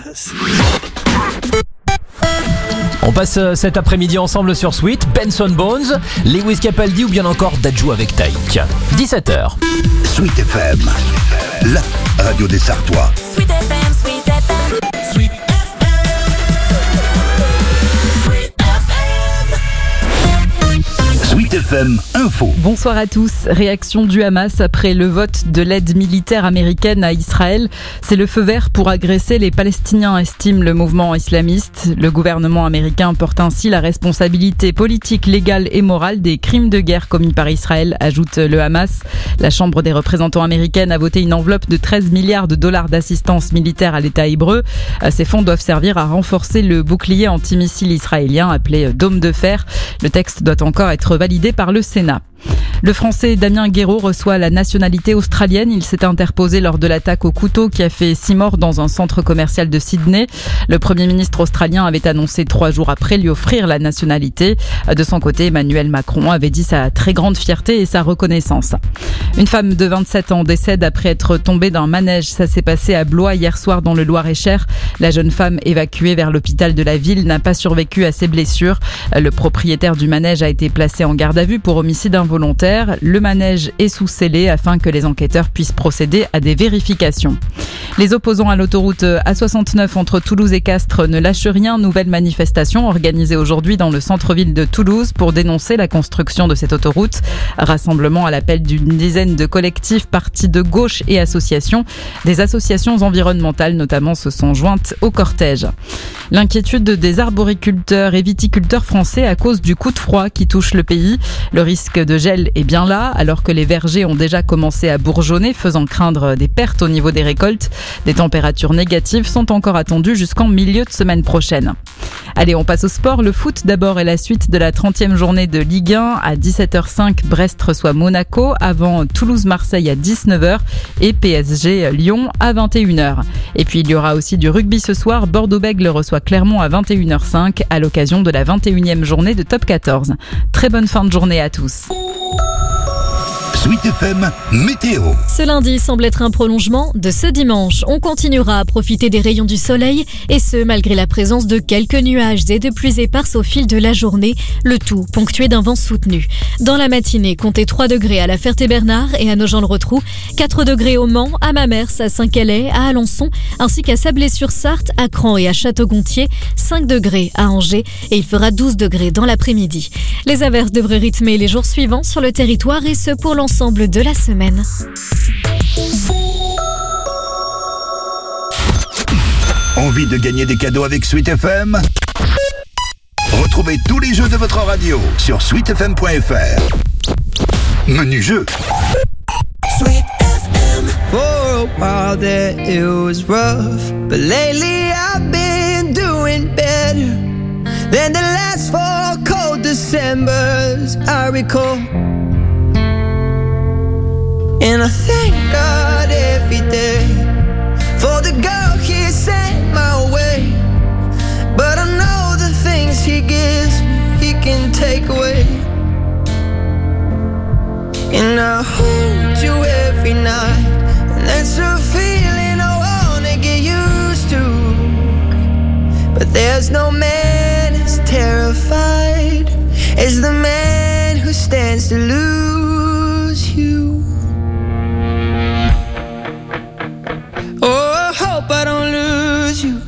Jazz. On passe cet après-midi ensemble sur Sweet, Benson Bones, Lewis Capaldi ou bien encore Dadju avec Taïk. 17h. Sweet FM, la radio des Sartois. Sweet FM, Sweet FM, Sweet FM, Sweet FM. Sweet FM Info. Bonsoir à tous. Réaction du Hamas après le vote de l'aide militaire américaine à Israël. C'est le feu vert pour agresser les Palestiniens, estime le mouvement islamiste. Le gouvernement américain porte ainsi la responsabilité politique, légale et morale des crimes de guerre commis par Israël, ajoute le Hamas. La Chambre des représentants américaine a voté une enveloppe de 13 milliards de dollars d'assistance militaire à l'État hébreu. Ces fonds doivent servir à renforcer le bouclier antimissile israélien appelé Dôme de fer. Le texte doit encore être validé par le Sénat. Le Français Damien Guéraud reçoit la nationalité australienne. Il s'est interposé lors de l'attaque au couteau qui a fait 6 morts dans un centre commercial de Sydney. Le Premier ministre australien avait annoncé 3 jours après lui offrir la nationalité. De son côté, Emmanuel Macron avait dit sa très grande fierté et sa reconnaissance. Une femme de 27 ans décède après être tombée d'un manège. Ça s'est passé à Blois hier soir dans le Loir-et-Cher. La jeune femme évacuée vers l'hôpital de la ville n'a pas survécu à ses blessures. Le propriétaire du manège a été placé en garde à vue pour homicide involontaire. Le manège est sous scellé afin que les enquêteurs puissent procéder à des vérifications. Les opposants à l'autoroute A69 entre Toulouse et Castres ne lâchent rien. Nouvelle manifestation organisée aujourd'hui dans le centre-ville de Toulouse pour dénoncer la construction de cette autoroute. Rassemblement à l'appel d'une dizaine de collectifs, partis de gauche et associations. Des associations environnementales notamment se sont jointes au cortège. L'inquiétude des arboriculteurs et viticulteurs français à cause du coup de froid qui touche le pays. Le risque de gel est bien là, alors que les vergers ont déjà commencé à bourgeonner, faisant craindre des pertes au niveau des récoltes. Des températures négatives sont encore attendues jusqu'en milieu de semaine prochaine. Allez, on passe au sport. Le foot d'abord et la suite de la 30e journée de Ligue 1. À 17h05, Brest reçoit Monaco, avant Toulouse-Marseille à 19h et PSG-Lyon à 21h. Et puis il y aura aussi du rugby ce soir. Bordeaux-Bègles reçoit Clermont à 21h05 à l'occasion de la 21e journée de Top 14. Très bonne fin de journée à tous. Sweet FM Météo. Ce lundi semble être un prolongement de ce dimanche. On continuera à profiter des rayons du soleil et ce, malgré la présence de quelques nuages et de pluies éparses au fil de la journée, le tout ponctué d'un vent soutenu. Dans la matinée, comptez 3 degrés à la Ferté-Bernard et à Nogent-le-Rotrou, 4 degrés au Mans, à Mamers, à Saint-Calais, à Alençon, ainsi qu'à Sablé-sur-Sarthe, à Cran et à Château-Gontier, 5 degrés à Angers et il fera 12 degrés dans l'après-midi. Les averses devraient rythmer les jours suivants sur le territoire et ce pour l'ensemble de la semaine. Envie de gagner des cadeaux avec Sweet FM? Retrouvez tous les jeux de votre radio sur sweetfm.fr. Menu jeu. Sweet FM. For a while there it was rough, but lately I've been doing better than the last 4 cold Decembers I recall. And I thank God every day for the girl He sent my way. But I know the things He gives me, He can take away. And I hold you every night, and that's a feeling I wanna get used to. But there's no man as terrified as the man who stands to lose you. Oh, I hope I don't lose you.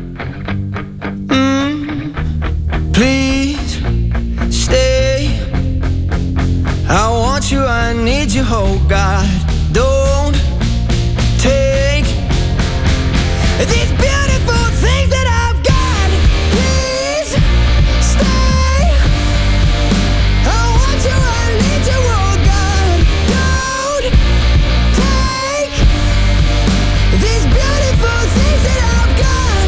Please stay. I want you, I need you, oh God. Don't take these beautiful things that I've got. Please stay. I want you, I need you, oh God. Don't take these beautiful things that I've got.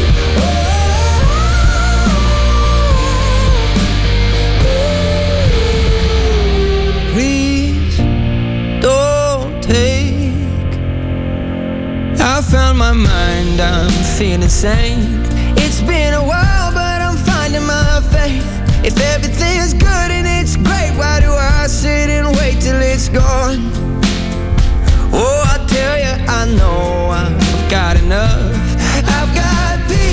Please don't take. I found my mind, I'm feeling sane. It's been a while, but I'm finding my faith. If everything is good and it's great, why do I sit and wait till it's gone? Oh, I tell you, I know I've got enough. I've got peace.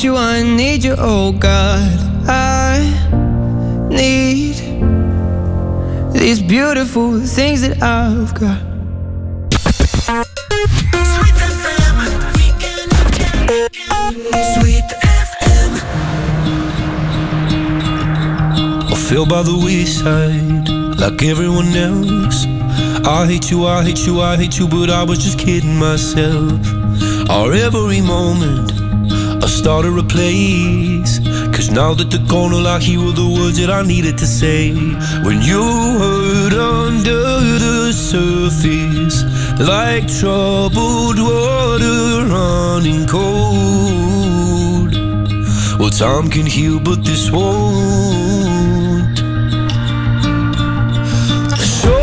you, I need you, oh God. I need these beautiful things that I've got. Sweet FM, weekend again. Sweet FM. I fell by the wayside like everyone else. I hate you, I hate you, I hate you, but I was just kidding myself. Our every moment I started a place, 'cause now that they're gone, all I hear were the words that I needed to say. When you hurt under the surface, like troubled water running cold. Well, time can heal, but this won't. So,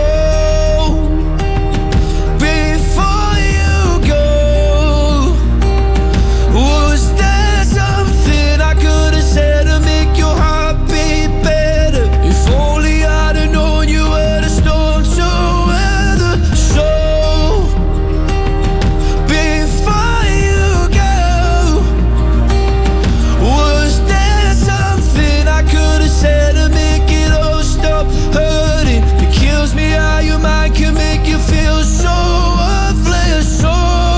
before you go, was there something I could have said to make your heart beat better? If only I'd have known you were the storm to weather. So, before you go, was there something I could have said to make it all stop hurting? It kills me how your mind can make you feel so worthless. So,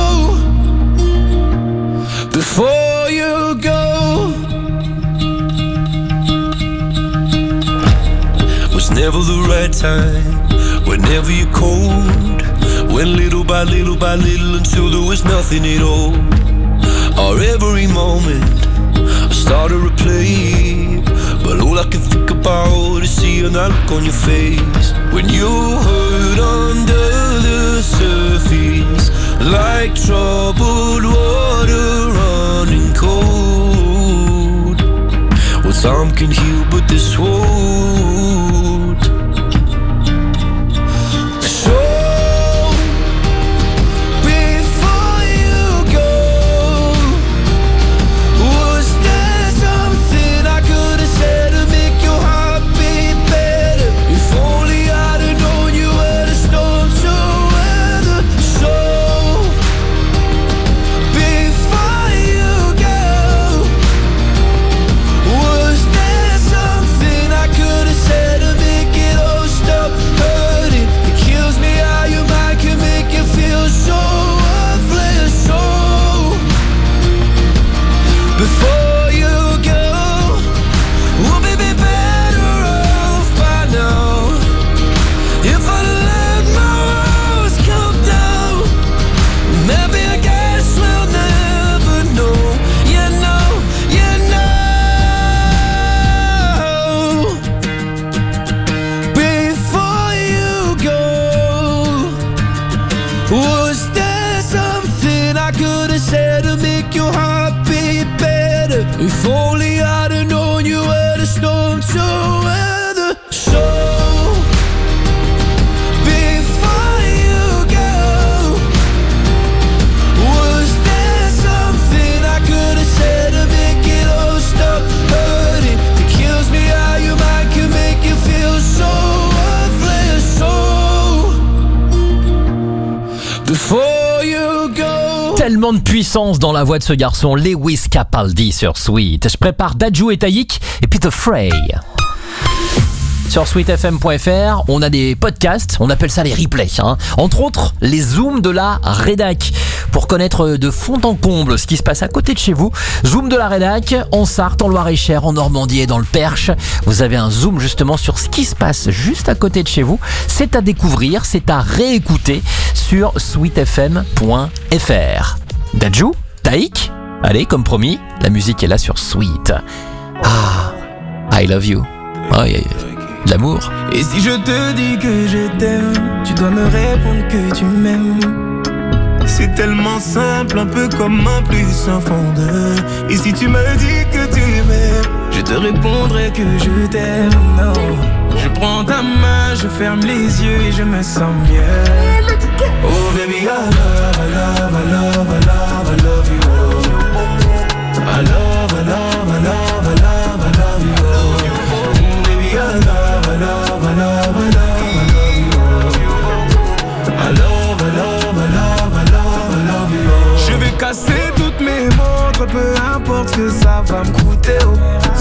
before you go, was never the right time, whenever you're cold. Went little by little by little until there was nothing at all. Our every moment I started to replay, but all I can think about is seeing that look on your face. When you hurt under the surface, like troubled water running cold. Well, time can heal, but this won't. So, before you go, was there something I could have said to make your heart beat better? If only I'd have known you were the storm to weather. So, before you go, was there something I could have said to make it all stop hurting? It kills me how your mind can make you feel so worthless. So, before you go, we'll be better off by now. If I let my walls come down, maybe I guess we'll never know. You know, you know. Before you go, was there something I could have said to make your heart beat better? If only I'd have known you were the storm to weather. So, before you go, was there something I could have said to make it all stop hurting? It kills me how your mind can make you feel so worthless. So, before you go. Tellement de puissance dans la voix de ce garçon, Lewis Capaldi sur Sweet. Je prépare Dadju et Taïk et puis The Fray. Sur sweetfm.fr, on a des podcasts, on appelle ça les replays. Entre autres, les zooms de la rédac. Pour connaître de fond en comble ce qui se passe à côté de chez vous, zoom de la rédac en Sarthe, en Loir-et-Cher, en Normandie et dans le Perche. Vous avez un zoom justement sur ce qui se passe juste à côté de chez vous. C'est à découvrir, c'est à réécouter sur sweetfm.fr. Dadju, Taïk, allez, comme promis, la musique est là sur Sweet. Ah, I love you. Oh, yeah, de l'amour. Et si je te dis que je t'aime, tu dois me répondre que tu m'aimes. C'est tellement simple, un peu comme un plus un fond de. Et si tu me dis que tu m'aimes, je te répondrai que je t'aime. Non, je prends ta main, je ferme les yeux et je me sens mieux. Oh baby, I love, I love, I love, I love, I love you. I love, I love, I love, I love, I love you. Baby, I love, I love, I love, I love, I love you. I love, I love, I love, I love, I love you. Je vais casser toutes mes montres, peu importe ce que ça va me coûter, oh.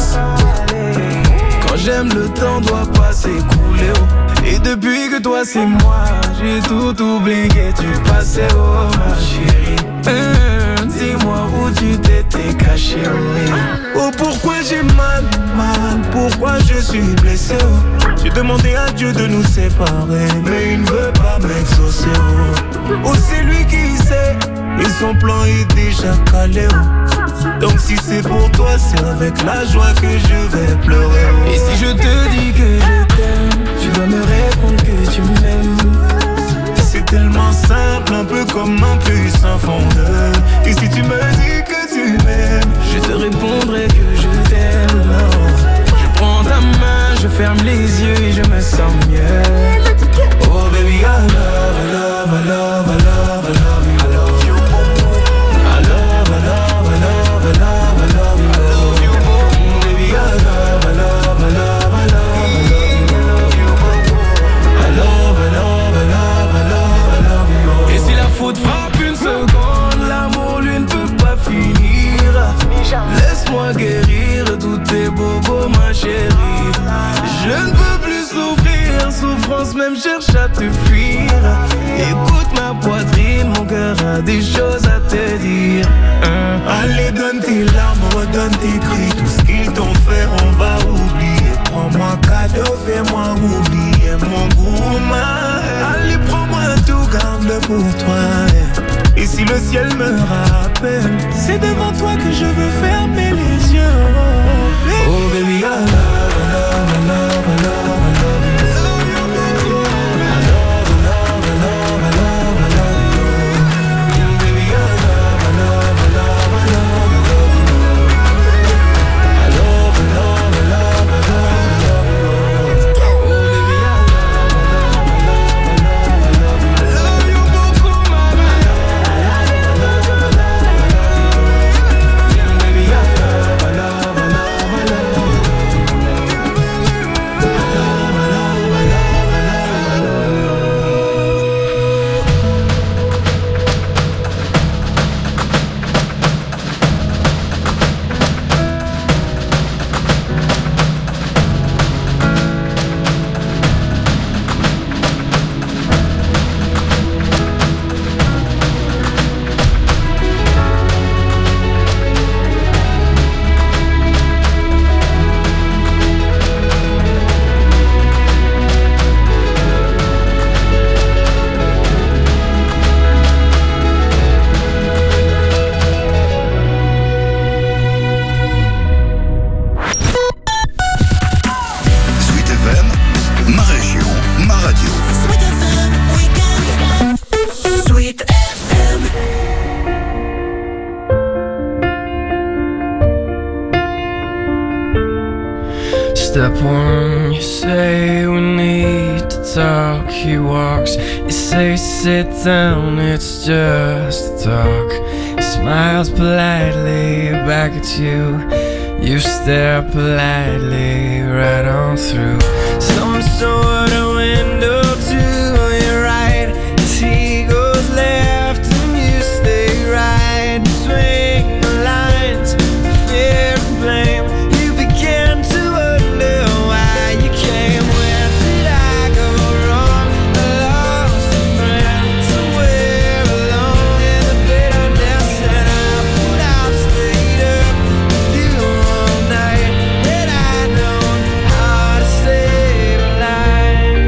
Quand j'aime, le temps doit pas s'écouler, oh. Et depuis que toi c'est moi, j'ai tout oublié, tu passais, oh ma chérie. Dis-moi où tu t'étais caché, oh. Oh pourquoi j'ai mal, pourquoi je suis blessé, oh. J'ai demandé à Dieu de nous séparer, mais il ne veut pas m'exaucer, oh. Oh c'est lui qui sait, et son plan est déjà calé, oh. Donc si c'est pour toi, c'est avec la joie que je vais pleurer, oh. Et si je te dis que je t'aime, tu dois me répondre que tu m'aimes. C'est tellement simple, un peu comme un puissant fondeur. Et si tu me dis que tu m'aimes, je te répondrai que je t'aime, oh. Je prends ta main, je ferme les yeux et je me sens mieux. Oh baby, I love, I love, I love, I love, I love you. I love you. I love, I love, I love, I love, I love you. I love you. Baby, I love, I love, I love, I love, I love you. I love, I love, I love, I love, I love you. Et si la faute frappe une seconde, l'amour lui ne peut pas finir. Laisse-moi guérir tous tes bobos, ma chérie. Je ne peux plus souffrir, souffrance même cherche à te fuir. Écoute ma poitrine, mon cœur a des choses à te dire. Allez donne tes larmes, redonne tes cris. Tout ce qu'ils t'ont fait on va oublier. Prends-moi cadeau, fais-moi oublier mon goût. Allez prends-moi tout, garde-le pour toi. Et si le ciel me rappelle, c'est devant toi que je veux fermer les yeux. Oh baby, I love, I love, I love, I love, I love you. I love, I love, I love, I love, I love you. Baby, I love, I love, I love, I love, I love you. I love, I love, I love, I love, I love you. Oh baby, I love, I love, I love, I love, I love you. I love you beaucoup, mama. Step one, you say we need to talk. He walks, you say sit down, it's just a talk. He smiles politely back at you. You stare politely right on through some sort of window to your right. As he goes left and you stay right between the lines of fear and blame. You begin to wonder why you came. Where did I go wrong? I lost a friend somewhere alone in the bitterness, and I put out, stayed up with you all night. Had I known how to save a life.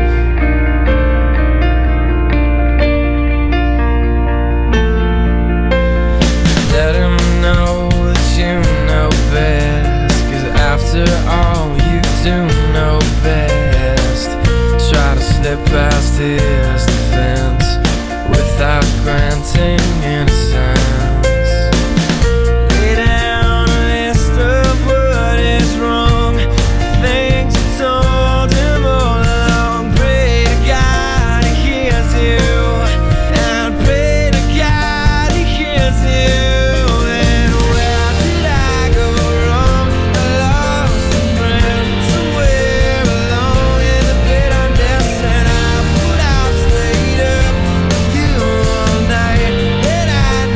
Let him know that you know best, 'cause after all you do know best. Try to slip past his defense without granting innocence. Lay down a list of what is wrong, things you told him all along. Pray to God he hears you, and pray to God he hears you. And where did I go wrong? I lost a friend somewhere alone in the bitterness, and I put out, stayed up with you all night. And I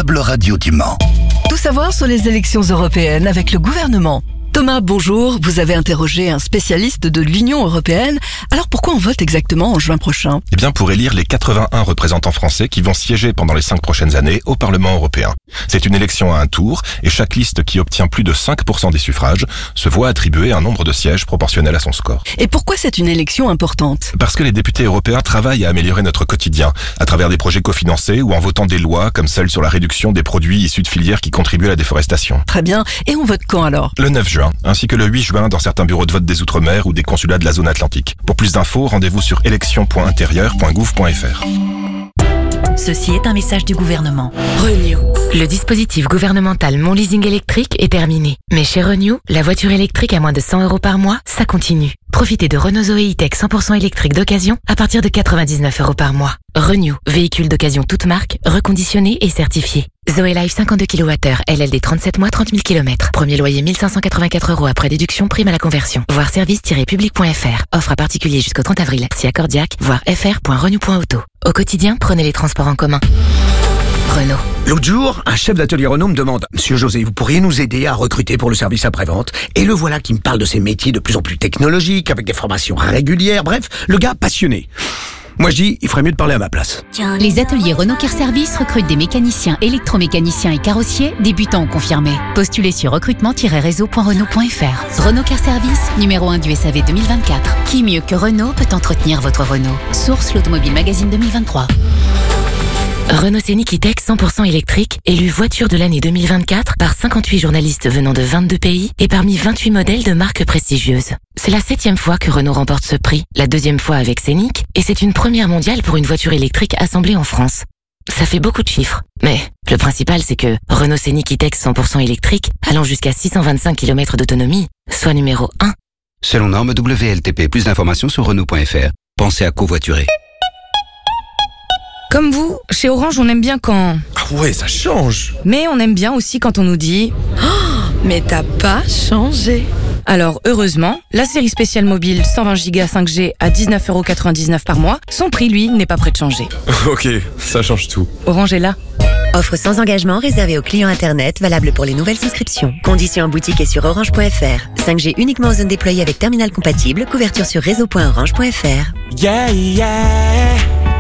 Web Radio du Mans. Tout savoir sur les élections européennes avec le gouvernement. Thomas, bonjour. Vous avez interrogé un spécialiste de l'Union européenne. Alors pourquoi on vote exactement en juin prochain ? Eh bien pour élire les 81 représentants français qui vont siéger pendant les 5 prochaines années au Parlement européen. C'est une élection à un tour et chaque liste qui obtient plus de 5% des suffrages se voit attribuer un nombre de sièges proportionnel à son score. Et pourquoi c'est une élection importante ? Parce que les députés européens travaillent à améliorer notre quotidien à travers des projets cofinancés ou en votant des lois comme celle sur la réduction des produits issus de filières qui contribuent à la déforestation. Très bien. Et on vote quand alors ? Le 9 juin, ainsi que le 8 juin dans certains bureaux de vote des Outre-mer ou des consulats de la zone Atlantique. Pour plus d'infos, rendez-vous sur élection.intérieur.gouv.fr. Ceci est un message du gouvernement. Renew. Le dispositif gouvernemental Mon Leasing électrique est terminé. Mais chez Renew, la voiture électrique à moins de 100 € par mois, ça continue. Profitez de Renault Zoé E-Tech 100% électrique d'occasion à partir de 99 € par mois. Renew, véhicule d'occasion toute marque, reconditionné et certifié. Zoé Life 52 kWh, LLD 37 mois, 30 000 km. Premier loyer 1584 € après déduction, prime à la conversion. Voir service-public.fr. Offre à particulier jusqu'au 30 avril. Si accordiaque, voir fr.renew.auto. Au quotidien, prenez les transports en commun. Renault. L'autre jour, un chef d'atelier Renault me demande « Monsieur José, vous pourriez nous aider à recruter pour le service après-vente ?» Et le voilà qui me parle de ces métiers de plus en plus technologiques, avec des formations régulières, bref, le gars passionné. Moi je dis, il ferait mieux de parler à ma place. Les ateliers Renault Car Service recrutent des mécaniciens, électromécaniciens et carrossiers, débutants ou confirmés. Postulez sur recrutement-réseau.renault.fr. Renault Car Service, numéro 1 du SAV 2024. Qui mieux que Renault peut entretenir votre Renault ? Source l'Automobile Magazine 2023. Renault Scénic E-Tech 100% électrique, élu voiture de l'année 2024 par 58 journalistes venant de 22 pays et parmi 28 modèles de marques prestigieuses. C'est la 7e fois que Renault remporte ce prix, la 2e fois avec Scénic, et c'est une première mondiale pour une voiture électrique assemblée en France. Ça fait beaucoup de chiffres, mais le principal c'est que Renault Scénic E-Tech 100% électrique, allant jusqu'à 625 km d'autonomie, soit numéro 1. Selon norme WLTP, plus d'informations sur Renault.fr. Pensez à covoiturer. Comme vous, chez Orange, on aime bien quand... Ah ouais, ça change. Mais on aime bien aussi quand on nous dit... Oh, mais t'as pas changé. Alors, heureusement, la série spéciale mobile 120 Go 5G à 19,99 € par mois, son prix, lui, n'est pas prêt de changer. Ok, ça change tout. Orange est là. Offre sans engagement réservée aux clients Internet, valable pour les nouvelles souscriptions. Conditions en boutique et sur orange.fr. 5G uniquement en zone déployée avec terminal compatible. Couverture sur réseau.orange.fr. Yeah, yeah.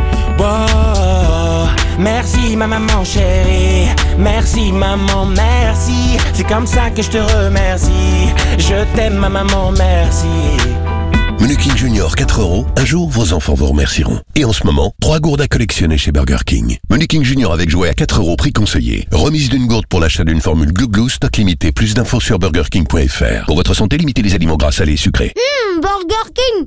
Wow. Merci ma maman chérie. Merci maman, merci. C'est comme ça que je te remercie. Je t'aime ma maman, merci. Menu King Junior 4 €. Un jour, vos enfants vous remercieront. Et en ce moment, 3 gourdes à collectionner chez Burger King. Menu King Junior avec jouet à 4 €, prix conseillé. Remise d'une gourde pour l'achat d'une formule Glou Glou, stock limité. Plus d'infos sur burgerking.fr. Pour votre santé, limitez les aliments gras, salés et sucrés. Burger King.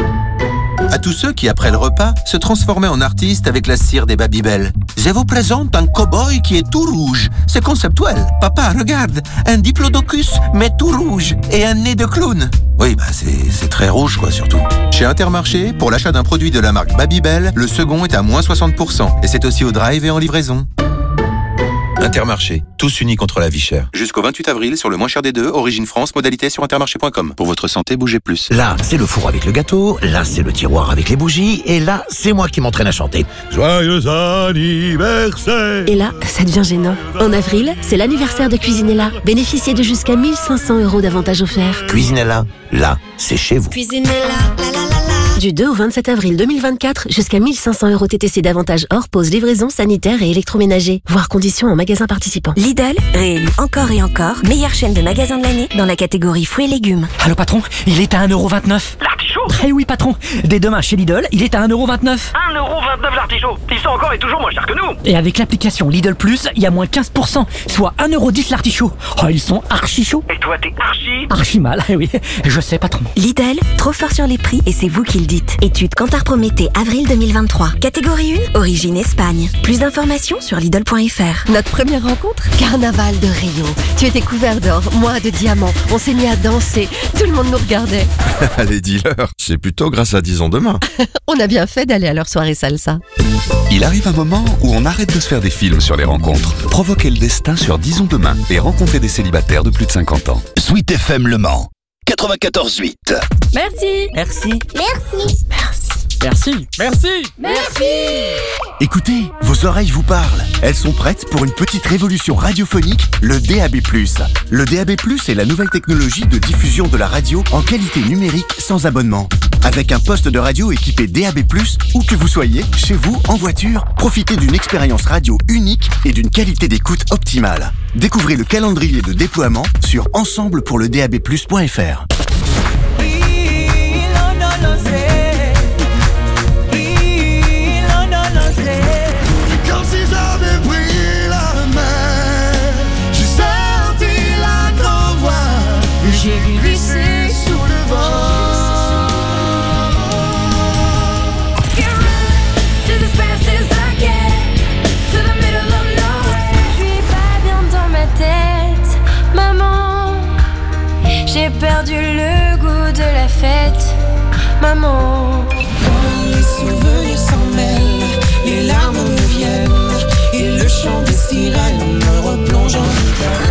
À tous ceux qui, après le repas, se transformaient en artistes avec la cire des Babybel. Je vous présente un cow-boy qui est tout rouge. C'est conceptuel. Papa, regarde, un diplodocus, mais tout rouge. Et un nez de clown. Oui, c'est très rouge, quoi, surtout. Chez Intermarché, pour l'achat d'un produit de la marque Babybel, le second est à moins 60%. Et c'est aussi au drive et en livraison. Intermarché, tous unis contre la vie chère. Jusqu'au 28 avril, sur le moins cher des deux, Origine France, modalité sur intermarché.com. Pour votre santé, bougez plus. Là, c'est le four avec le gâteau, là, c'est le tiroir avec les bougies, et là, c'est moi qui m'entraîne à chanter. Joyeux anniversaire! Et là, ça devient gênant. En avril, c'est l'anniversaire de Cuisinella. Bénéficiez de jusqu'à 1500 € d'avantages offerts. Cuisinella, là, c'est chez vous. Cuisinella, Du 2 au 27 avril 2024, jusqu'à 1500 € TTC d'avantages hors pause, livraison, sanitaire et électroménager. Voir conditions en magasin participant. Lidl, réélu encore et encore, meilleure chaîne de magasins de l'année dans la catégorie fruits et légumes. Allô patron, il est à 1,29 €. L'artichaut ? Eh oui patron, dès demain chez Lidl, il est à 1,29 €. 1,29 € l'artichaut. Ils sont encore et toujours moins chers que nous. Et avec l'application Lidl Plus, il y a moins 15%, soit 1,10 € l'artichaut. Oh, ils sont archi chauds. Et toi, t'es archi mal, eh oui, je sais patron. Lidl, trop fort sur les prix et c'est vous qui le dites. Étude Kantar Prométhée, avril 2023. Catégorie 1, origine Espagne. Plus d'informations sur Lidl.fr. Notre première rencontre, carnaval de Rio. Tu étais couvert d'or, moi de diamants. On s'est mis à danser, tout le monde nous regardait. Les dealers, c'est plutôt grâce à Disons Demain. On a bien fait d'aller à leur soirée salsa. Il arrive un moment où on arrête de se faire des films sur les rencontres. Provoquez le destin sur Disons Demain et rencontrez des célibataires de plus de 50 ans. Sweet FM Le Mans 94.8. Merci. Merci. Merci. Écoutez, vos oreilles vous parlent. Elles sont prêtes pour une petite révolution radiophonique, le DAB+. Le DAB+, est la nouvelle technologie de diffusion de la radio en qualité numérique sans abonnement. Avec un poste de radio équipé DAB+, où que vous soyez, chez vous, en voiture, profitez d'une expérience radio unique et d'une qualité d'écoute optimale. Découvrez le calendrier de déploiement sur ensemblepourledabplus.fr. Comme si j'avais pris la main, j'ai senti la grande voix et j'ai glissé sous le vent. J'ai perdu le goût de la fête, maman. Quand les souvenirs s'en mêlent, les larmes me viennent et le chant des sirènes me replonge en hiver.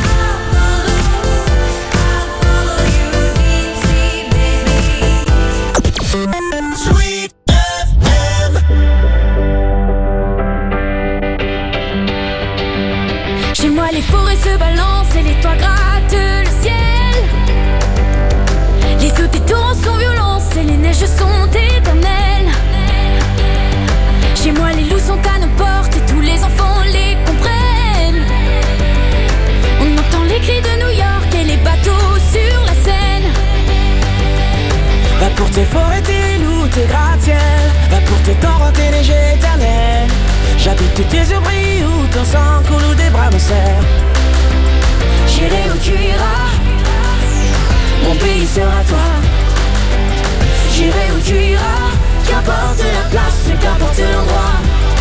Sweet FM. Chez moi les forêts se balancent et les toits grattent le ciel. Les eaux des torrents sont violentes et les neiges sont éternelles. Chez moi les loups sont à nos portes et tous les enfants les comprennent. On entend les cris de New York et les bateaux sur la Seine. Va pour tes forêts, tes loups, tes gratte-ciel. Va pour tes torrents, tes neiges éternelles. J'habite tes yeux brillent où ton sang coule ou des bras me serrent. J'irai où tu iras, mon pays sera toi. J'irai où tu iras, qu'importe la place et qu'importe l'endroit.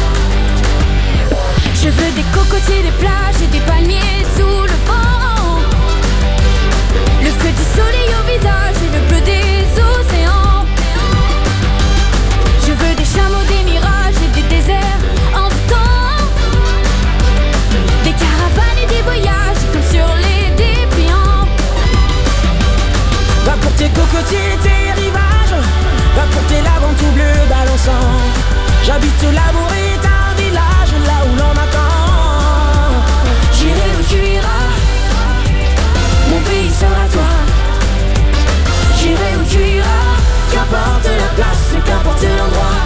Je veux des cocotiers, des plages et des palmiers sous le vent. Le feu du soleil au visage et le bleu des océans. Je veux des chameaux, des mirages et des déserts en tout temps. Des caravanes et des voyages comme sur les dépliants. Va pour tes cocotiers, tes rivages. Va pour tes lagons tout bleus balançants. J'habite l'amour et un village là où l'on m'attend. J'irai où tu iras, mon pays sera toi. J'irai où tu iras, qu'importe la place et qu'importe l'endroit.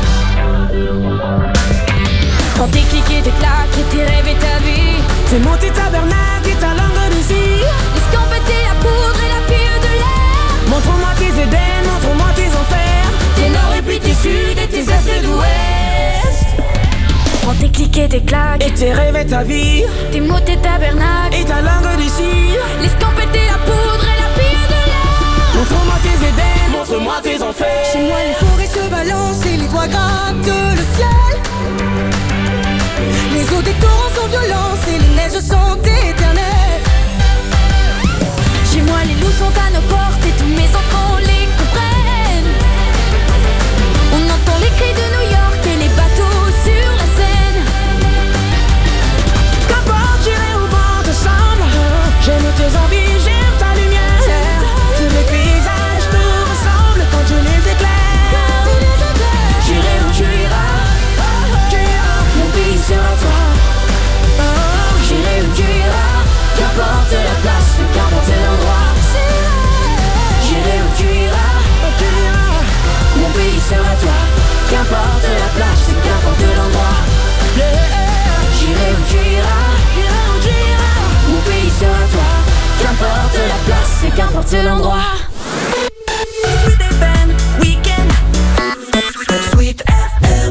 Quand tes clics et tes claques et tes rêves et ta vie, c'est monter tabernacle et ta langue d'ici. Escampette la poudre et la fille de l'air. Montre-moi tes Éden, montre-moi tes enfers. Tes nord et puis tes sud et tes est d'ouest. Prends tes clics et tes claques et tes rêves et ta vie. Tes mots, tes tabernacles et ta langue d'ici. L'escampette la poudre et la fille de l'air. Montre-moi tes Éden, montre-moi tes enfers. Chez moi les forêts se balancent et les toits grattent le ciel. Les eaux des torrents sont violentes et les neiges sont éternelles. Chez moi les loups sont à nos portes et tous mes enfants les comprennent. On entend les cris de New York et les bateaux sur la Seine. Qu'importe, j'irai au bord de Sambre. J'aime tes envies, j'aime ta lumière. Tous les paysages te ressemblent quand je les éclaire. J'irai où tu iras, mon pays sera toi. J'irai où tu iras, qu'importe la place, qu'importe l'endroit. J'irai où tu iras, mon pays sera toi. Qu'importe la place, qu'importe l'endroit. J'irai où tu iras, mon pays sera toi. Qu'importe la place, qu'importe l'endroit. Sweet FM, weekend. Sweet FM.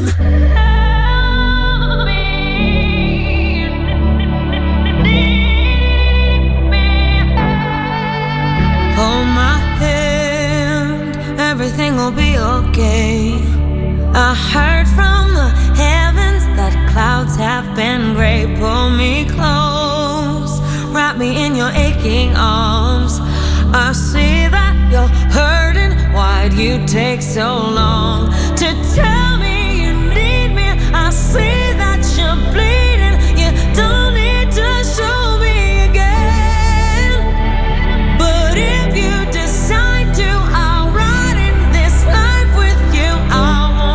Hold my hand, everything will be okay. I heard from the heavens that clouds have been gray. Pull me close, wrap me in your aching arms. I see that you're hurting, why'd you take so long to tell me you need me? I see that you're bleeding, you don't need to show me again. But if you decide to, I'll ride in this life with you. I won't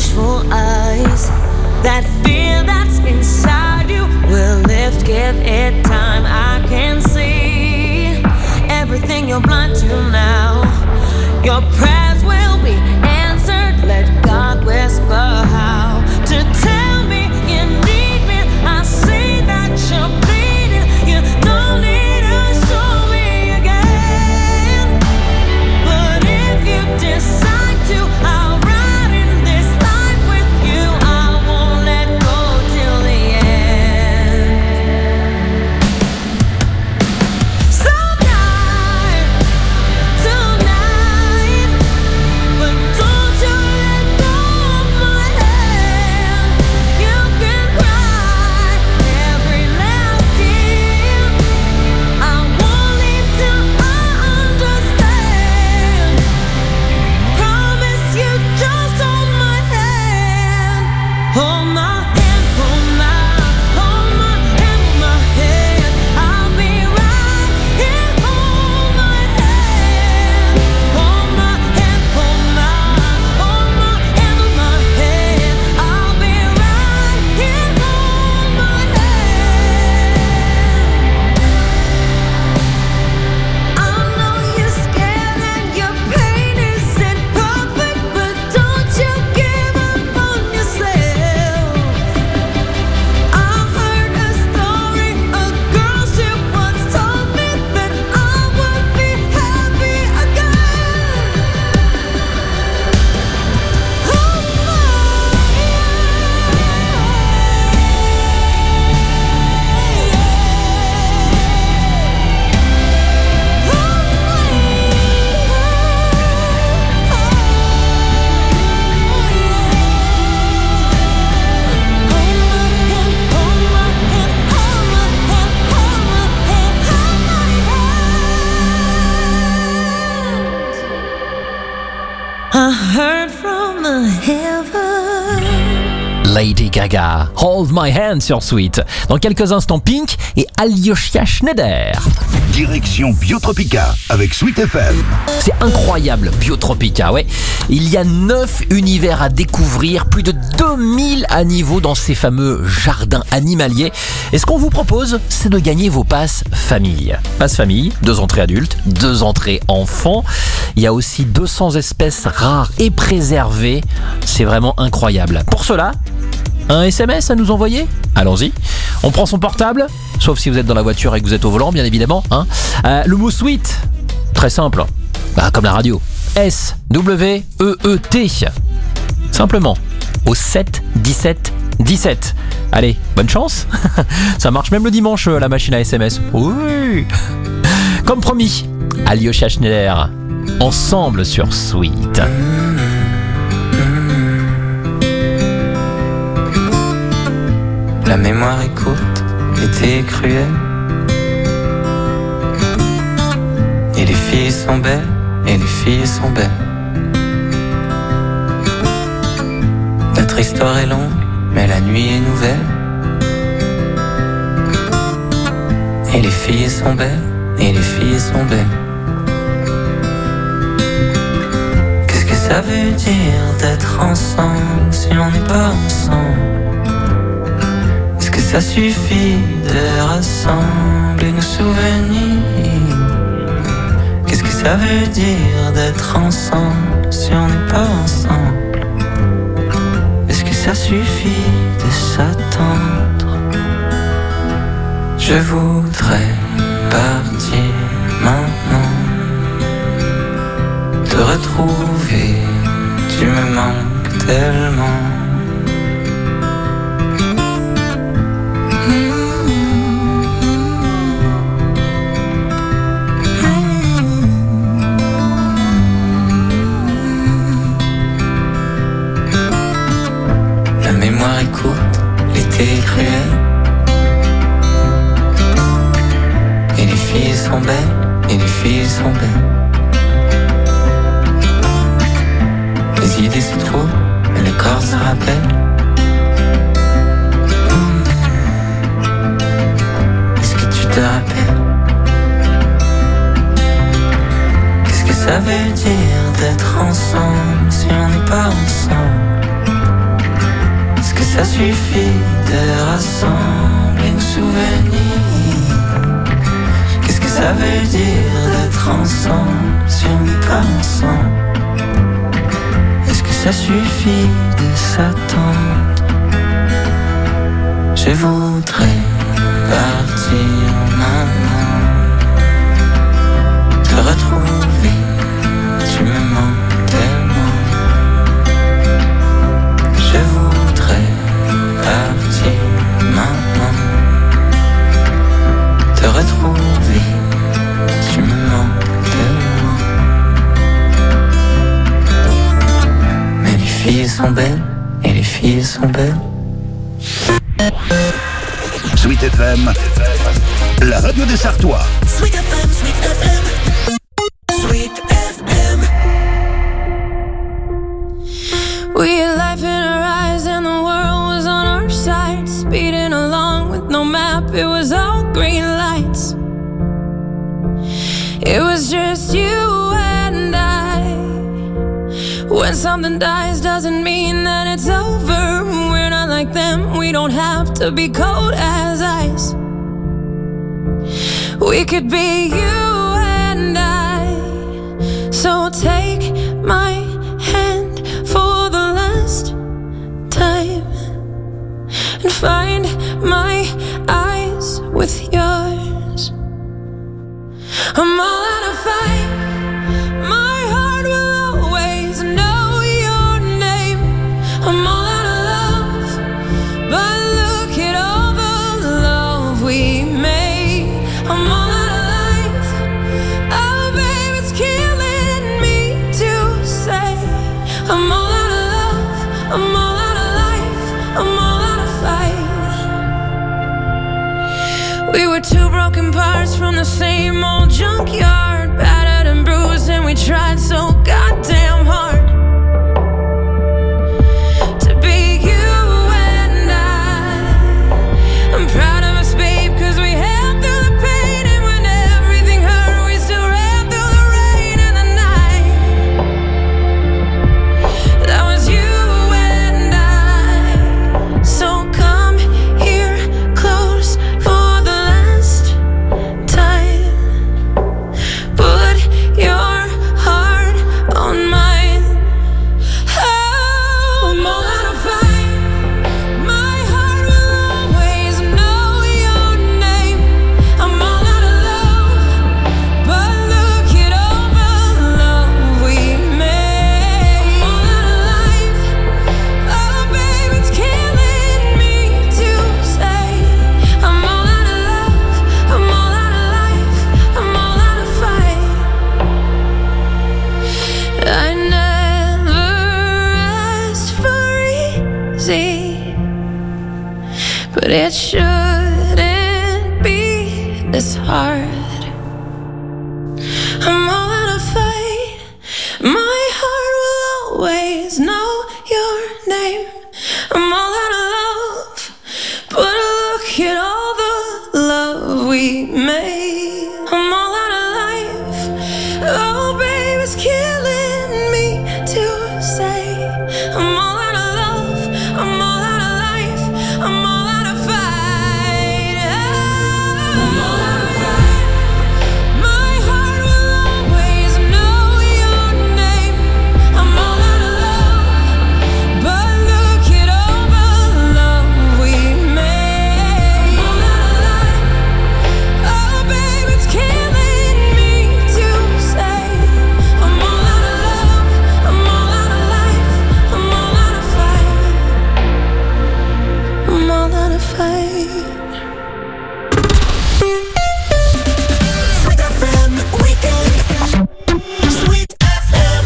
watchful eyes. That fear that's inside you will lift, give it time. I can see everything you're blind to now. Your prayers will be answered. Let God whisper how to tell me you need me. I see that you're bleeding. You don't need to show me again. But if you decide to, I'll ride in this life with you. I won't let go till the end. So tonight, but don't you let go of my hand. You can cry every last tear. I won't leave till I understand. Promise you, just hold my hand. Hold my hand, hold my hand, hold my hand. I'll be right here. Hold my hand, hold my hand, hold my hand, hold my hand. I'll be right here. Hold my hand. I know you're scared and your pain isn't perfect, but don't you give up on yourself. I heard a story, a girl she once told me that I would be happy again. I heard from the heaven. Lady Gaga, Hold My Hand sur Sweet. Dans quelques instants, Pink et Alyosha Schneider. Direction Biotropica avec Sweet FM. C'est incroyable, Biotropica, ouais. Il y a 9 univers à découvrir, plus de 2000 animaux dans ces fameux jardins animaliers. Et ce qu'on vous propose, c'est de gagner vos passes famille. Passes famille, 2 entrées adultes, 2 entrées enfants. Il y a aussi 200 espèces rares et préservées. C'est vraiment incroyable. Pour cela, un SMS à nous envoyer? Allons-y. On prend son portable, sauf si vous êtes dans la voiture et que vous êtes au volant, bien évidemment. Le mot Sweet, très simple, comme la radio. S-W-E-E-T. Simplement, au 7 17 17. Allez, bonne chance. Ça marche même le dimanche, la machine à SMS. Oui. Comme promis, Alyosha Schneider, ensemble sur Sweet. La mémoire est courte, l'été est cruel. Et les filles sont belles, et les filles sont belles. Notre histoire est longue, mais la nuit est nouvelle. Et les filles sont belles, et les filles sont belles. Qu'est-ce que ça veut dire d'être ensemble si on n'est pas ensemble? Ça suffit de rassembler nos souvenirs. Qu'est-ce que ça veut dire d'être ensemble si on n'est pas ensemble? Est-ce que ça suffit de s'attendre? Je voudrais partir maintenant, te retrouver, tu me manques tellement. La mémoire est courte, l'été est cruel. Et les filles sont belles, et les filles sont belles. Les idées se trouvent, mais le corps se rappelle. Est-ce que tu te rappelles? Qu'est-ce que ça veut dire d'être ensemble si on n'est pas ensemble? ça suffit de rassembler nos souvenirs? Qu'est-ce que ça veut dire d'être ensemble si on n'est pas ensemble? Est-ce que ça suffit de s'attendre? Je voudrais partir maintenant, te retrouver, tu me manques tellement. Je voudrais partir maintenant, te retrouver, tu me manques tellement. Mais les filles sont belles, et les filles sont belles. Sweet FM, la radio des Sartois. Sweet FM, Sweet FM, Sweet FM. We had life in our eyes and the world was on our side, speeding along with no map, it was all green lights. It was just you and I. When something dies doesn't mean that it's over. We're not like them, we don't have to be cold as ice. We could be you and I. So take my hand for the last time and find my eyes with yours. I'm all out of fight. My heart will always know your name. I'm all out of love, but look at all the love we made. I'm all out of life. Oh, babe, it's killing me to say. I'm all out of love. I'm all out of life. I'm all out of fight. We were two broken parts from the same old junkyard, battered and bruised, and we tried so goddamn hard to be you and I. I'm proud of us, babe, cause we held through the pain, and when everything hurt, we still ran through the rain and the night. That was you and I. So come here close for the last time. Put your heart on mine. Oh, I'm all out of fight. My heart will always know your name. I'm all out of love, but look at all the love we made. I'm all out of life. Oh, babe, it's killing me to say. I'm all out of love. I'm all out of life. I'm all out of fight. I never asked for easy, but it shouldn't be this hard. I'm all out of fight. My heart will always know your name. I'm all out of love, but look at all the love we made. I'm all out of life. Oh, babe, it's killing me to say. I'm all out of love. I'm all out of life. I'm all out of fight. I'm all out of fight. My heart will always know your name. I'm all out of love, but look at all the love we made. I'm all out of life. Oh, babe, it's killing me to say. I'm all out of love. I'm all out of life. I'm all out of fight. I'm all out of fight. Sweet FM Weekend. Sweet FM.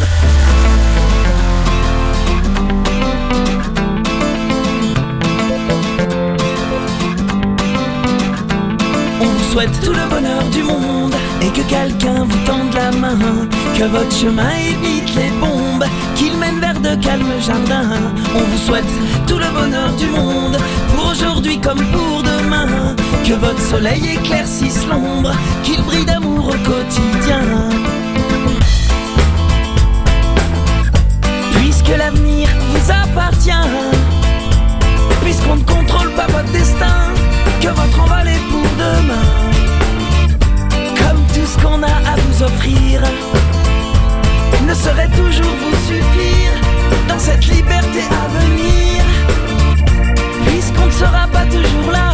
On vous souhaite tout le bonheur du monde et que quelqu'un vous tende la main, que votre chemin évite les bombes, qu'il mène vers de calmes jardins. On vous souhaite tout le bonheur du monde pour aujourd'hui comme pour demain, que votre soleil éclaircisse l'ombre, qu'il brille d'amour au quotidien. Puisque l'avenir vous appartient, votre destin, que votre envol est pour demain. Comme tout ce qu'on a à vous offrir ne saurait toujours vous suffire dans cette liberté à venir, puisqu'on ne sera pas toujours là,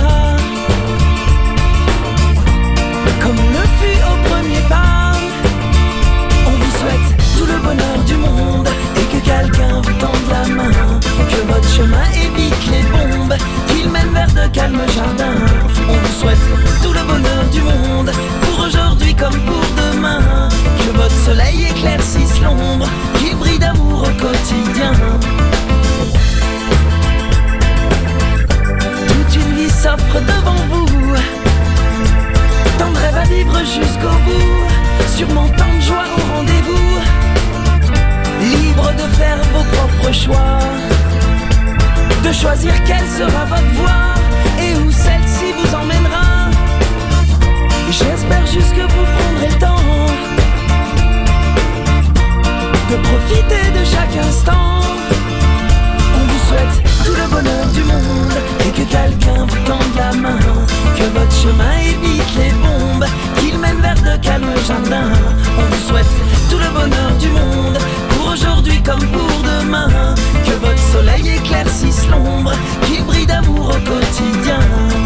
comme on le fut au premier pas. On vous souhaite tout le bonheur du monde et que quelqu'un vous tende la main, que votre chemin évite les bombes, qu'il mène vers de calmes jardins. On vous souhaite tout le bonheur du monde, pour aujourd'hui comme pour demain, que votre soleil éclaircisse l'ombre, qu'il brille d'amour au quotidien. Toute une vie s'offre devant vous, tant de rêves à vivre jusqu'au bout, sûrement tant de joie au rendez-vous, libre de faire vos propres choix, de choisir quelle sera votre voie et où celle-ci vous emmènera. J'espère juste que vous prendrez le temps de profiter de chaque instant. On vous souhaite tout le bonheur du monde et que quelqu'un vous tende la main, que votre chemin évite les bombes, qu'il mène vers de calmes jardins. On vous souhaite tout le bonheur du monde, pour aujourd'hui comme pour demain, que votre soleil éclaircisse l'ombre, qu'il brille d'amour au quotidien.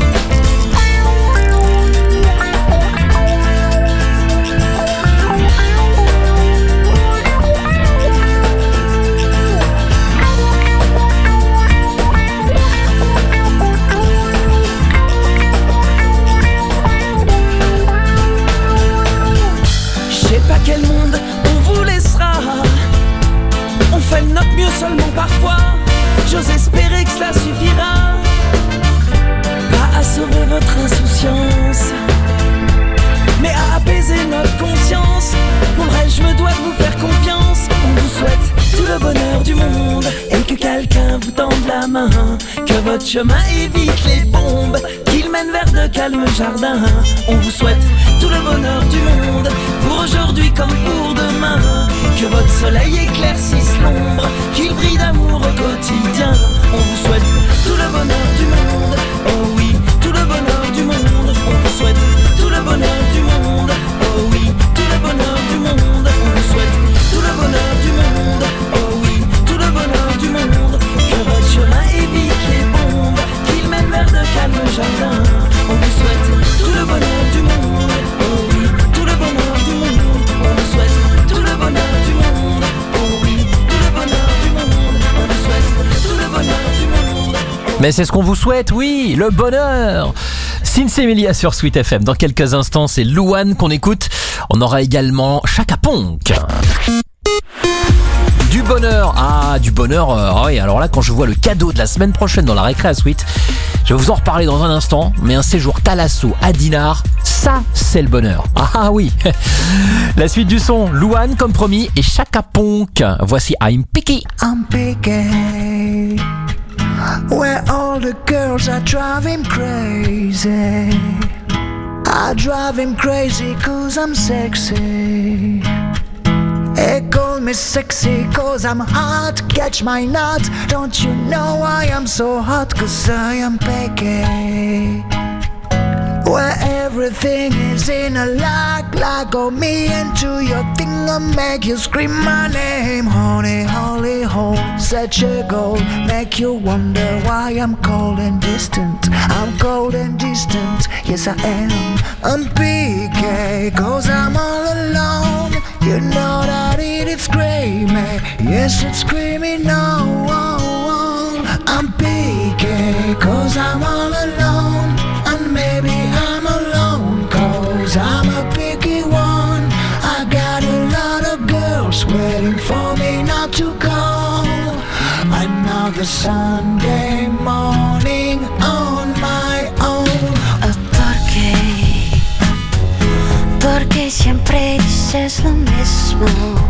Pas quel monde on vous laissera, on fait de notre mieux seulement parfois, j'ose espérer que cela suffira, pas à sauver votre insouciance, mais à apaiser notre conscience. Pour le reste je me dois de vous faire confiance. On vous souhaite tout le bonheur du monde et que quelqu'un vous tende la main, que votre chemin évite les bombes, qu'il mène vers de calmes jardins. On vous souhaite tout le bonheur du monde, pour aujourd'hui comme pour demain, que votre soleil éclaircisse l'ombre, qu'il brille d'amour au quotidien. On vous souhaite tout le bonheur du monde, oh oui, tout le bonheur du monde. On vous souhaite tout le bonheur du monde, oh oui, tout le bonheur du monde. On vous souhaite tout le bonheur du monde, oh oui, tout le bonheur du monde, que votre chemin évite les bombes, qu'il mène vers de calmes jardins. On vous souhaite tout le bonheur du monde, oh oui, tout le bonheur du monde. On vous souhaite tout le bonheur du monde, oh oui, tout le bonheur du monde. On vous souhaite tout le bonheur du monde. Mais c'est ce qu'on vous souhaite, oui, le bonheur. Sinsemilia sur Sweet FM. Dans quelques instants, c'est Louane qu'on écoute. On aura également Chaka Ponk. Du bonheur. Ah, du bonheur. Oui, alors là, quand je vois le cadeau de la semaine prochaine dans la récré à Sweet, je vais vous en reparler dans un instant. Mais un séjour Thalasso à Dinard, ça, c'est le bonheur. Ah oui. La suite du son, Louane comme promis et Chaka Ponk. Voici I'm Picky. I'm picky. Where all the girls are driving crazy. I drive him crazy cause I'm sexy. They call me sexy cause I'm hot. Catch my nut. Don't you know I am so hot cause I am picky. Where everything is in a lock of me into your thing and make you scream my name. Honey, holy hole, such a goal. Make you wonder why I'm cold and distant. I'm cold and distant, yes I am. I'm PK, cause I'm all alone. You know that it's screaming, yes it's screaming no. I'm PK, cause I'm all alone. And maybe I'm alone, cause I'm a picky one. I got a lot of girls waiting for me not to call. Another Sunday morning on my own. Porque siempre dices lo mismo.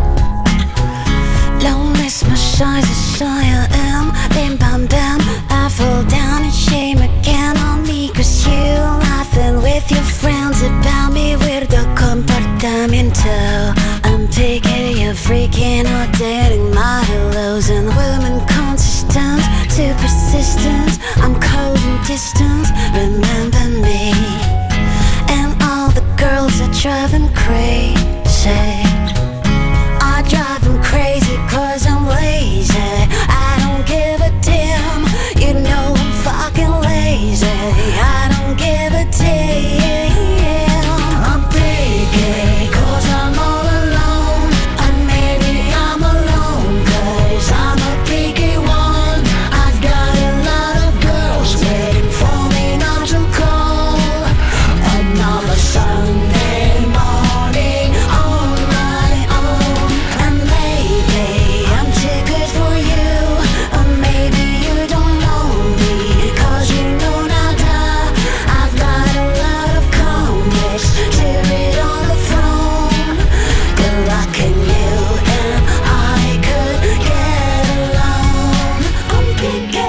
Lo mismo soy, I am. Bim bam bam, I fall down and shame again on me. Cause you laughing with your friends about me. Weirdo comportamiento. I'm taking you freaking out, dating my hellos and women consistent. 2% existence. I'm cold and distant, remember me. And all the girls that drive him crazy. I drive him crazy 'cause I'm lazy. I don't give a damn, you know I'm fucking lazy. I don't give a damn. I'm picky 'cause I'm all alone. And maybe I'm alone 'cause I'm a picky one. I've got a lot of girls waiting for me not to call. Another Sunday morning on my own. And maybe I'm too good for you, or maybe you don't know me 'cause you know nada. I've got a lot of comics to read on the phone. Good luck in you and I could get along. I'm picky,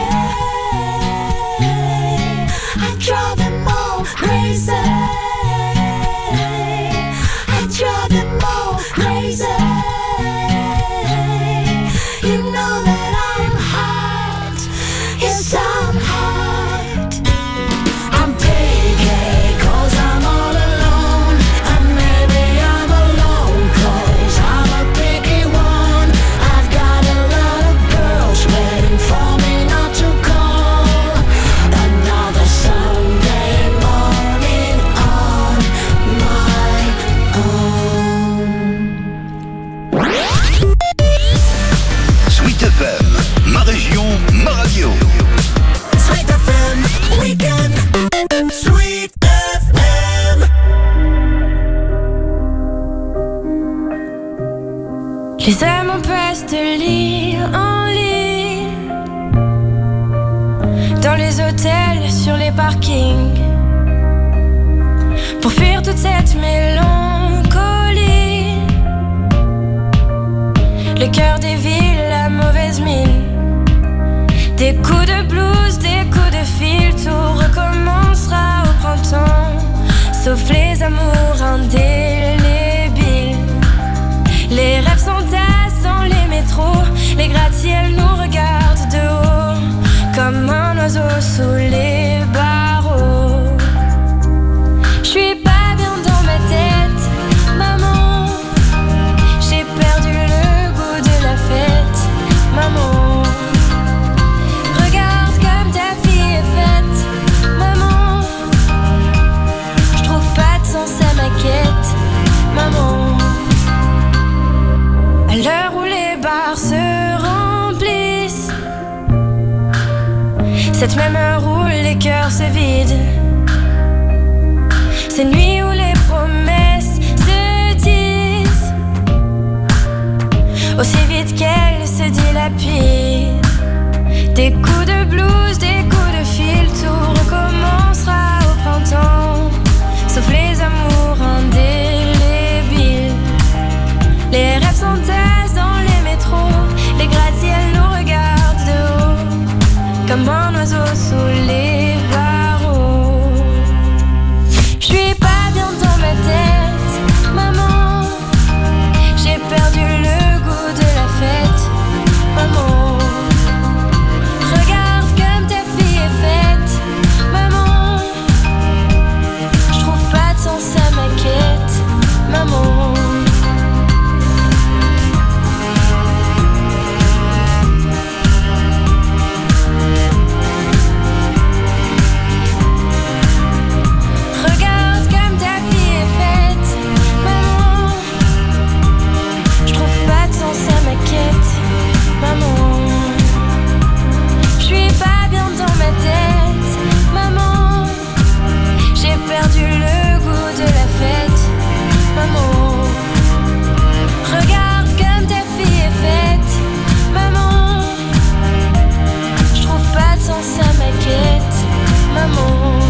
I drive them all crazy. I drive them all crazy. You know that I'm hot. Yes, I'm hot. I'm picky 'cause I'm all alone. And maybe I'm alone 'cause I'm a picky one. I've got a lot of girls waiting for me not to call. Another Sunday morning on my own. Sweet FM, ma région, ma radio. Sweet FM Weekend. Sweet FM. Les amants passent de l'île en l'île, dans les hôtels, sur les parkings, pour fuir toute cette mélancolie. Le cœur des villes, la mauvaise mine, des coups de blues, des coups de fil. Tout recommencera au printemps, sauf les amours indélébiles. Les rêves s'entassent dans les métros, les gratte-ciels nous regardent de haut, comme un oiseau sous les barreaux. J'suis pas bien dans ma tête, maman. J'ai perdu le goût de la fête, maman. Regarde comme ta fille est faite, maman. J'trouve pas de sens à ma quête, maman. À l'heure où les bars se remplissent, cette même heure où les cœurs se vident, ces nuits où les promesses se disent aussi vite qu'elles se dilapident. Des coups de blues, des coups de fil, tout recommencera au printemps, sauf les amours indélébiles. Les rêves s'entassent dans les métros, les gratte-ciels nous regardent de haut, comme un oiseau sous les barreaux. J'suis pas bien dans ma tête, maman. J'ai perdu le goût de la fête, maman. Regarde comme ta fille est faite, maman. J'trouve pas de sens à ma quête, maman. Regarde comme ta fille est faite, maman. J'trouve pas de sens à ma quête, maman. J'suis pas bien dans ma tête, maman. J'ai perdu le goût de la fête, maman. Regarde comme ta fille est faite, maman. J'trouve pas de sens à ma quête, maman.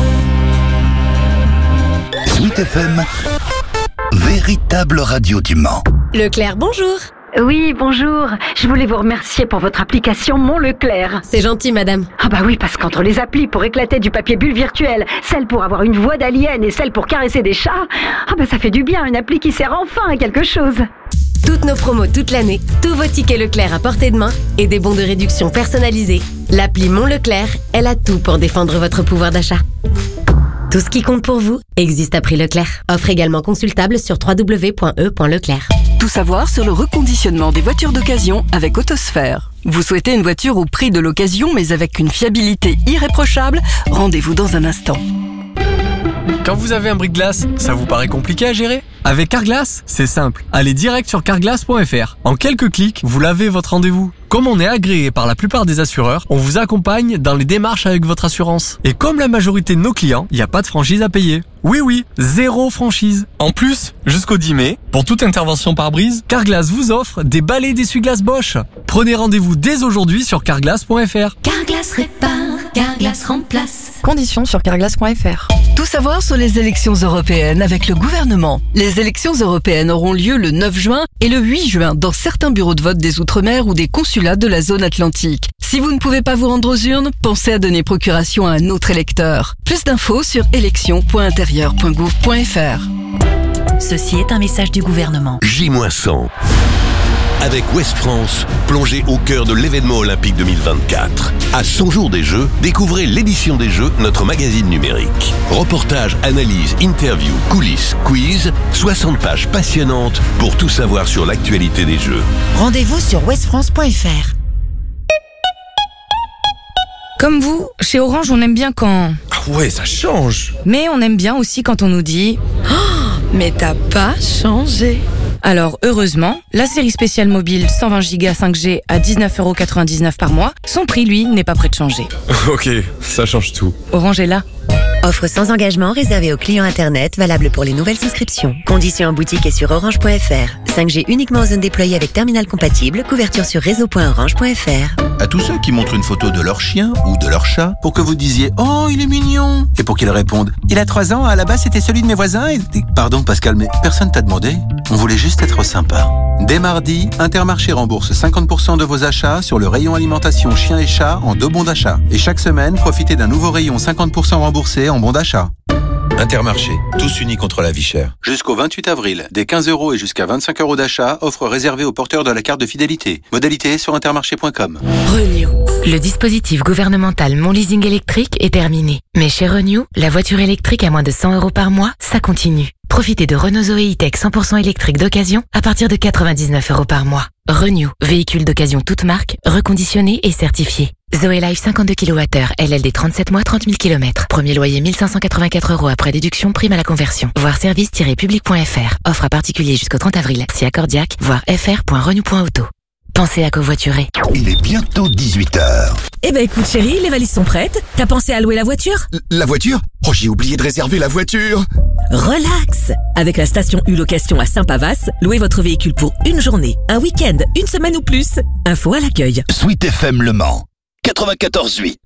Sweet FM, véritable radio du Mans. Leclerc, bonjour. Oui, bonjour. Je voulais vous remercier pour votre application Mon Leclerc. C'est gentil, madame. Ah bah oui, parce qu'entre les applis pour éclater du papier bulle virtuel, celle pour avoir une voix d'alien et celle pour caresser des chats, ah bah ça fait du bien, une appli qui sert enfin à quelque chose. Toutes nos promos toute l'année, tous vos tickets Leclerc à portée de main et des bons de réduction personnalisés. L'appli Mon Leclerc, elle a tout pour défendre votre pouvoir d'achat. Tout ce qui compte pour vous existe à prix Leclerc. Offre également consultable sur www.e.leclerc. Tout savoir sur le reconditionnement des voitures d'occasion avec Autosphère. Vous souhaitez une voiture au prix de l'occasion mais avec une fiabilité irréprochable? Rendez-vous dans un instant. Quand vous avez un brise-glace, ça vous paraît compliqué à gérer? Avec Carglass, c'est simple. Allez direct sur carglass.fr. En quelques clics, vous l'avez votre rendez-vous. Comme on est agréé par la plupart des assureurs, on vous accompagne dans les démarches avec votre assurance. Et comme la majorité de nos clients, il n'y a pas de franchise à payer. Oui, 0 franchise. En plus, jusqu'au 10 mai, pour toute intervention par brise, Carglass vous offre des balais d'essuie-glace Bosch. Prenez rendez-vous dès aujourd'hui sur carglass.fr. Carglass répare, Carglass remplace. Conditions sur carglass.fr. Tout savoir sur les élections européennes avec le gouvernement. Les élections européennes auront lieu le 9 juin et le 8 juin dans certains bureaux de vote des Outre-mer ou des consulats de la zone atlantique. Si vous ne pouvez pas vous rendre aux urnes, pensez à donner procuration à un autre électeur. Plus d'infos sur élections.intérieur.gouv.fr. Ceci est un message du gouvernement. J-100. Avec Ouest France, plongez au cœur de l'événement olympique 2024. À 100 jours des Jeux, découvrez l'édition des Jeux, notre magazine numérique. Reportages, analyses, interviews, coulisses, quiz, 60 pages passionnantes pour tout savoir sur l'actualité des Jeux. Rendez-vous sur westfrance.fr. Comme vous, chez Orange, on aime bien quand... Ah ouais, ça change. Mais on aime bien aussi quand on nous dit... Oh, mais t'as pas changé. Alors, heureusement, la série spéciale mobile 120 Go 5G à 19,99€ par mois, son prix, lui, n'est pas prêt de changer. Ok, ça change tout. Orange est là. Offre sans engagement réservée aux clients Internet, valable pour les nouvelles souscriptions. Conditions en boutique et sur orange.fr. 5G uniquement en zone déployée avec terminal compatible, couverture sur réseau.orange.fr. À tous ceux qui montrent une photo de leur chien ou de leur chat pour que vous disiez « Oh, il est mignon !» et pour qu'ils répondent « Il a 3 ans, à la base c'était celui de mes voisins et... » Pardon Pascal, mais personne t'a demandé. On voulait juste être sympa. Dès mardi, Intermarché rembourse 50% de vos achats sur le rayon alimentation chien et chat en 2 bons d'achat. Et chaque semaine, profitez d'un nouveau rayon 50% remboursé en bons d'achat. Intermarché, tous unis contre la vie chère. Jusqu'au 28 avril, des 15€ et jusqu'à 25€ d'achat, offre réservée aux porteurs de la carte de fidélité. Modalité sur intermarché.com. Renew. Le dispositif gouvernemental Mon Leasing électrique est terminé. Mais chez Renew, la voiture électrique à moins de 100€ par mois, ça continue. Profitez de Renault Zoé E-Tech 100% électrique d'occasion à partir de 99€ par mois. Renew, véhicule d'occasion toute marque, reconditionné et certifié. Zoé Life 52 kWh, LLD 37 mois, 30 000 km. Premier loyer 1584€ après déduction, prime à la conversion. Voir service-public.fr. Offre à particulier jusqu'au 30 avril. Si accordiaque, voir fr.renew.auto. Pensez à covoiturer. Il est bientôt 18h. Eh ben écoute chérie, les valises sont prêtes. T'as pensé à louer la voiture? La voiture? Oh, j'ai oublié de réserver la voiture. Relax! Avec la station U-Location à Saint-Pavas, louez votre véhicule pour une journée, un week-end, une semaine ou plus. Info à l'accueil. Sweet FM Le Mans 94.8.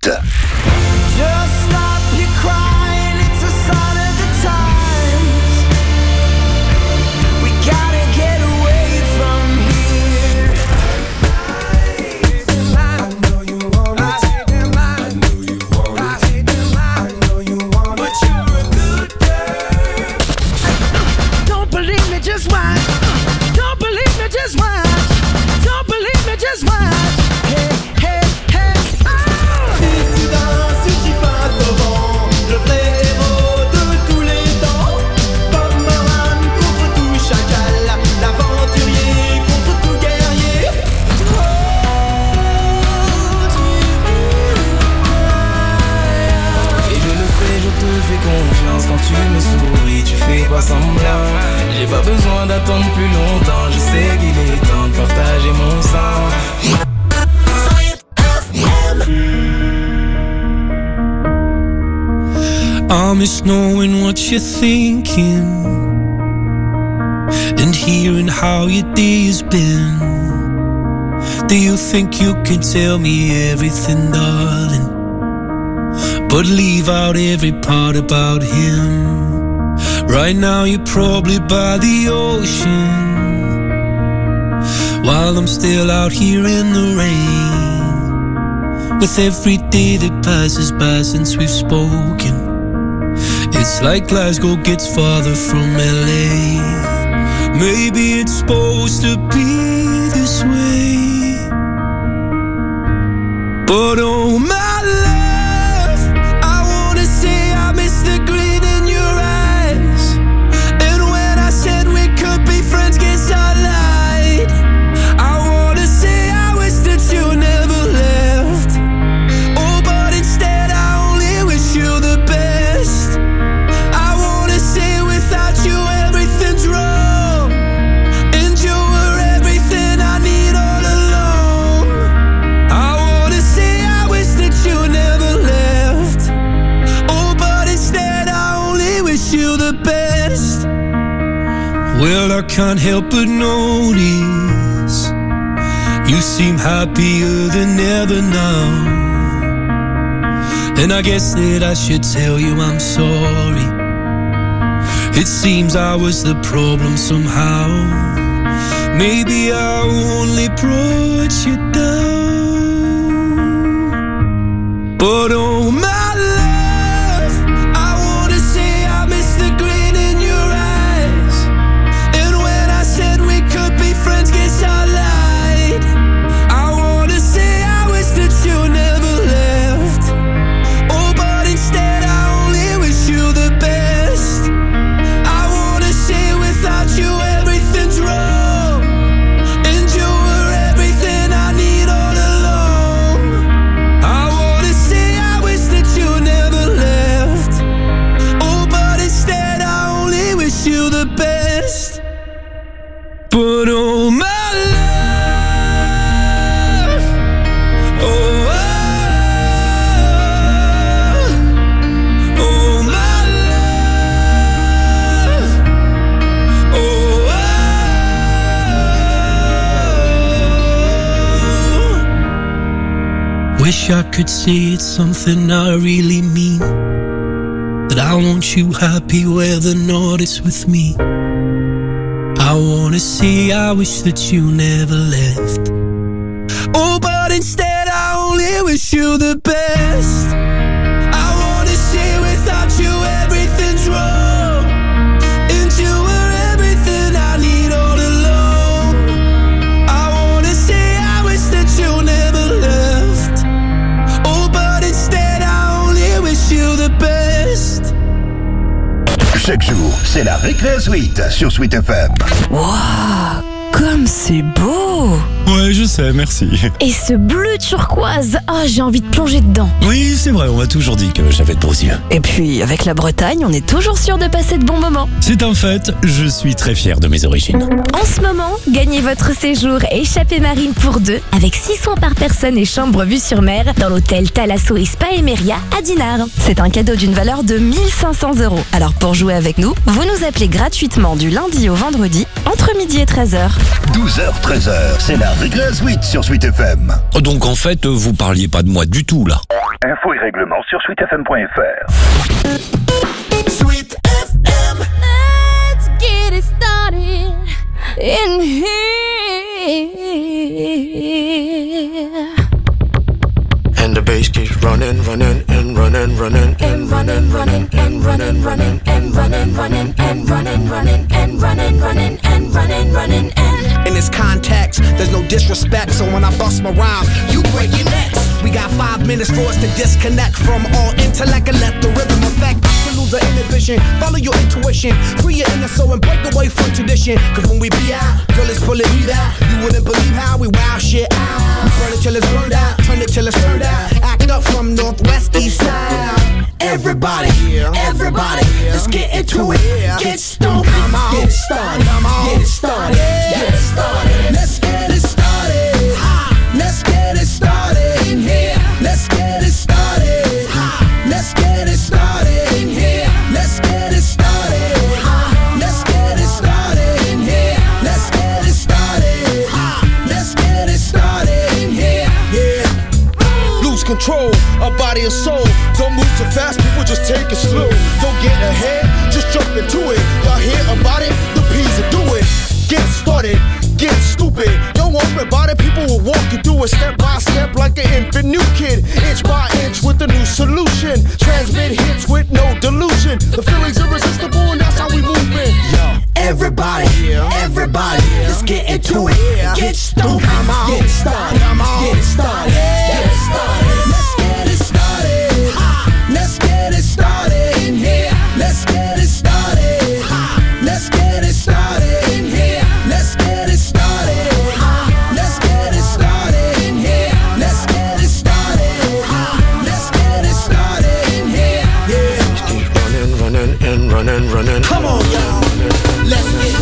Tu me souris, tu fais pas semblant. J'ai pas besoin d'attendre plus longtemps. Je sais qu'il est temps de partager mon sang. I miss knowing what you're thinking and hearing how your day has been. Do you think you can tell me everything, darling, but leave out every part about him? Right now you're probably by the ocean, while I'm still out here in the rain. With every day that passes by since we've spoken, it's like Glasgow gets farther from LA. Maybe it's supposed to be this way, but oh my love, I wanna say I miss the green in your eyes. And when I said we could be friends, guess I lied. I wanna say I wish that you never left. Oh, but instead I only wish you the best. I wanna say without you everything's wrong, and you were everything I need all along. I wanna say I wish that you never left. Oh, but instead I only wish you the best. Well, I can't help but notice you seem happier than ever now. And I guess that I should tell you I'm sorry. It seems I was the problem somehow. Maybe I only brought you down. But oh my love, I wanna say I miss the green in your eyes. And when I said we could be friends, guess I lied. I wanna say I wish that you never left. Oh, but instead I only wish you the best. I wanna say without you everything's wrong, and you were everything I need all along. I wanna say I wish that you never left. Oh, but instead I only wish you the best. But oh my love, oh, oh my love, oh, wish I could say it's something I really mean, that I want you happy whether or not it's with me. I wanna say I wish that you never left. Oh, but instead I only wish you the best. I wanna say without you everything's wrong, and you were everything I need all along. I wanna say I wish that you never left. Oh, but instead I only wish you the best. Chaque jour, c'est la Récré Suite sur Sweet FM. Waouh, comme c'est beau! Ouais, je sais, merci. Et ce bleu turquoise, j'ai envie de plonger dedans. Oui, c'est vrai, on m'a toujours dit que j'avais de beaux yeux. Et puis, avec la Bretagne, on est toujours sûr de passer de bons moments. C'est un fait, je suis très fier de mes origines. En ce moment, gagnez votre séjour échappée marine pour deux, avec 6 soins par personne et chambre vue sur mer, dans l'hôtel Thalasso Spa Emeria à Dinard. C'est un cadeau d'une valeur de 1500 €. Alors pour jouer avec nous, vous nous appelez gratuitement du lundi au vendredi, entre midi et 13h. 12h, 13h, c'est la Récré Suite sur Sweet FM. Donc en fait, vous parliez pas de moi du tout là. Infos et règlements sur sweetfm.fr. Sweet FM. Let's get it started in here. And the bass keeps running, running, and running, running, and running, running, and running, running, and running, running, and running, running, and running, running, and running, running, and in this context, there's no disrespect, so when I bust my rhyme, you break your necks. We got 5 minutes for us to disconnect from all intellect and let the rhythm affect us to lose the inhibition. Follow your intuition, free your inner soul and break away from tradition. Cause when we be out, girl, it's pulling me out. You wouldn't believe how we wow shit out. We burn it till it's burned out, turn it till it's turned out. Act up from Northwest East Side. Everybody, everybody, let's get into it. Get stoned, get it started, get it started, get it started. Let's get it started. Let's get it started in here. Let's get it started. Let's get it started in here. Let's get it started. Let's get it started in here. Let's get it started. Let's get it started in here. Yeah. Lose control, our body and soul. Don't move too fast, people just take it slow. Don't get ahead, just jump into it. Y'all hear about it? The P's will do it. Get started, get stupid. Don't worry about it, people will walk you through it step by step like an infant new kid. Inch by inch with a new solution. Transmit hits with no delusion. The feeling's irresistible and that's how we move it. Yo, everybody, into it. Get stoned, get started, get started, get started. Let's get it started. Let's get it started in here. Let's get it started. Let's get it started in here. Let's get it started. Let's get it started in here. Let's get it started. Let's get it started in here. Yeah. Keep running, running, and running, running. Come on, y'all. Let's get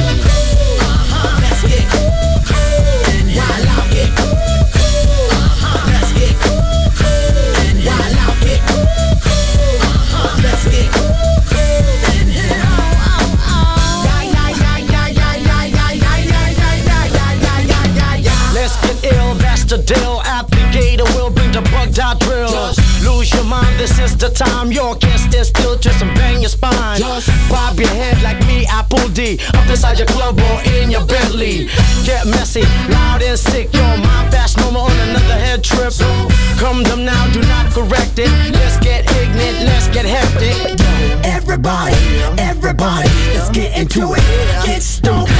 let's get and while I get let's get and while I get let's get and let's get ill, that's the deal. Applicator will bring the bugged out drill. Lose your mind, this is the time. You can't stand still, twist and bang your spine. Bob your head like me, Apple D. Up inside your club or in your Bentley. Get messy, loud and sick. Your mind fast, no more on another head trip. Come them now, do not correct it. Let's get ignorant, let's get hectic. everybody, everybody, let's get into it. Get stoned,